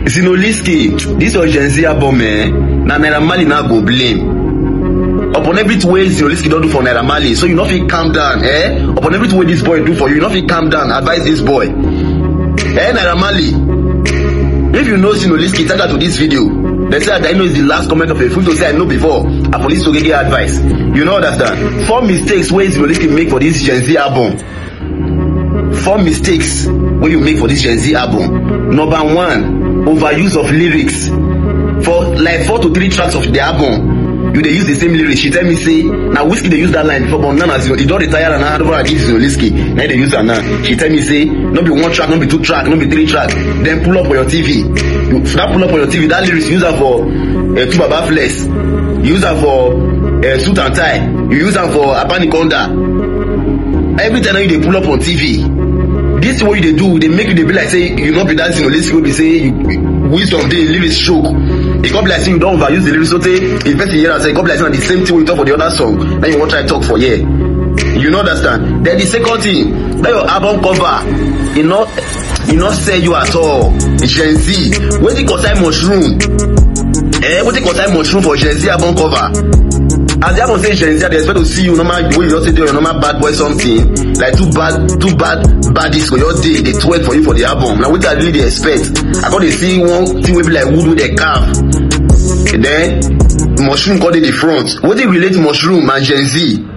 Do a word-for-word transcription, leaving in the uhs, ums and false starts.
Zinoleesky, this your Gen Z album, man. Now Naira Marley now go blame. Upon every way Zinoleesky don't do for Naira Marley, so you know if he calm down, eh? Upon every way this boy do for you, you know if he calm down, advise this boy. Eh, Naira Marley, if you know Zinoleesky, tag her to this video. They say that I know is the last comment of a fool to say I know before. I police to get advice. You know understand? Four mistakes where Zinoleesky make for this Gen Z album. Four mistakes where you make for this Gen Z album. Number one, overuse of lyrics. For like four to three tracks of the album, you they use the same lyrics. She tell me say, now Whiskey they use that line before, but now you don't retire and I don't give Zinoleesky. Now they use that now. She tell me say, no be one track, no be two track, no be three track. Then pull up on your T V. You that pull up on your T V. That lyrics you use that for uh, two baba flex. You use that for uh, suit and tie. You use that for Apaniconda. Every time you they pull up on T V. This what you they do, they make you they be like say you not be dancing or let's go be say you, wisdom they lyrics choke. It come be like say you don't overuse the lyrics so they if person hear and say it come be like say the same thing we talk for the other song. Then you want to try talk for yeah. You know understand? Then the second thing, that your album cover, you know you not say you at all. The Gen Z. When they concern mushroom. Eh, when they concern mushroom for Gen Z album cover. As the album says Gen Z, they expect to see you normal way you just say your normal bad boy something. Like two bad two bad baddies for your day, they twerk for you for the album. Now what I really they expect. I got to see one thing will be like wood with a calf. And then mushroom got in the front. What they relate to mushroom and Gen Z?